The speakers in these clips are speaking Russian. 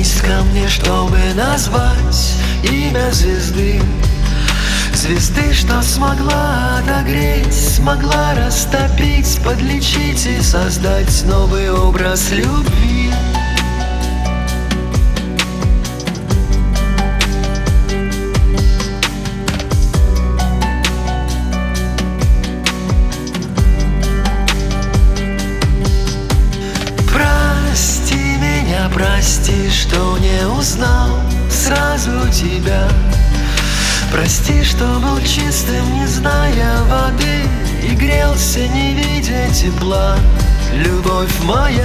Потянись ко мне, чтобы назвать имя звезды. Звезды, что смогла отогреть, смогла растопить, подлечить и создать новый образ любви. Прости, что не узнал сразу тебя. Прости, что был чистым, не зная воды, и грелся, не видя тепла. Любовь моя,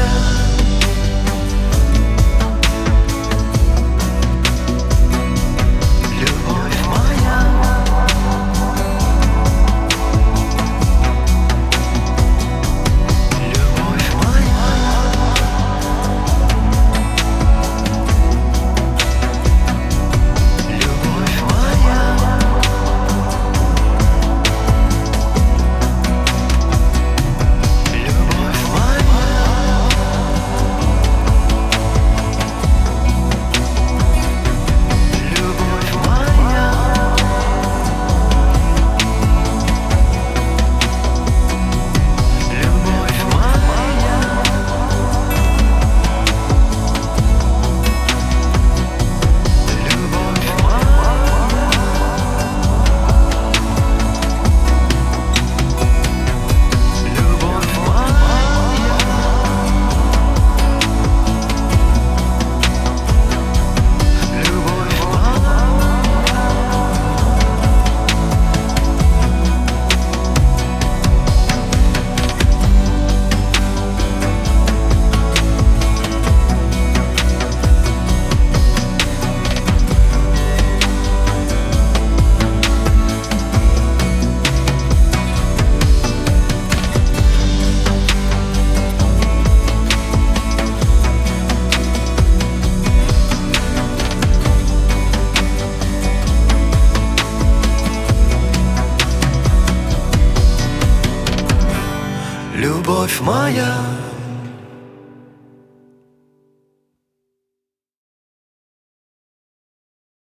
любовь моя.